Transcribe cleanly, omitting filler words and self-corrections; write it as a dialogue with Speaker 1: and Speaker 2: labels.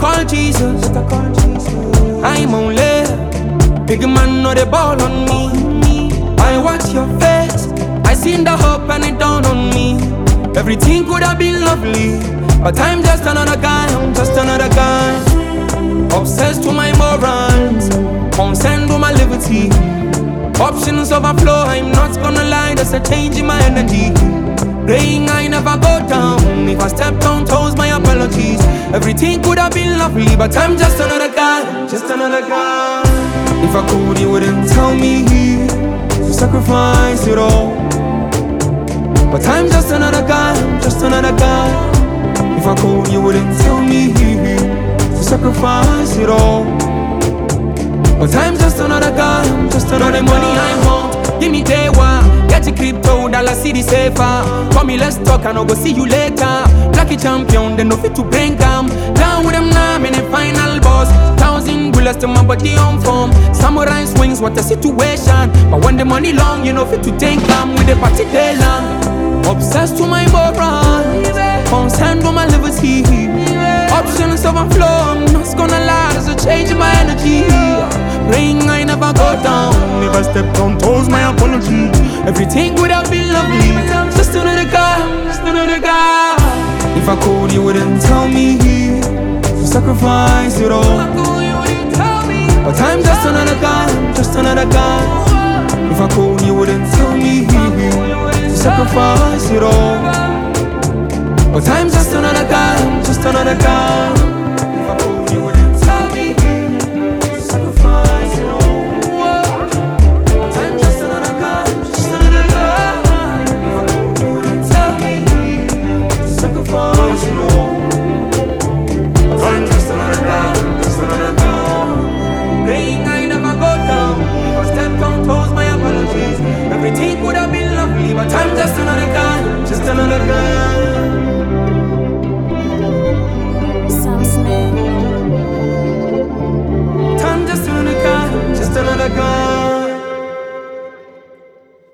Speaker 1: call Jesus. I'm only big man, no the ball on me. I watch your face, I seen the hope and it dawned on me. Everything could have been lovely, but I'm just another guy, I'm just another guy. Obsessed with my morals, concerned with my liberty. Options overflow, I'm not gonna lie, there's a change in my energy. Praying I never go down, if I step on toes, my apologies. Everything could have been lovely, but I'm just another guy, just another guy. If I could, you wouldn't tell me to sacrifice it all. But I'm just another guy, just another guy. If I could, you wouldn't tell me to sacrifice it all. But I'm just another guy, just another money I want. Give me day one, get your crypto, dollar city safer. Call me, let's talk, and I'll go see you later. Lucky champion, then no fit to bring them down with them now, I'm in the final boss. 1,000 bullets to my body on form. Samurai swings, what a situation. But when the money long, you know fit to take them with the party day long. Obsessed with my moral, concerned with my liberty. Options overflow, I'm not gonna lie, there's a change in my energy. Praying I never go down, if I stepped on toes, my apology. Everything would have been lovely, but I'm just another guy, just another guy. If I could, you wouldn't tell me to sacrifice it all. But I'm just another guy, just another guy. If I could, you wouldn't tell me to sacrifice it all. But I'm just another guy, just another guy.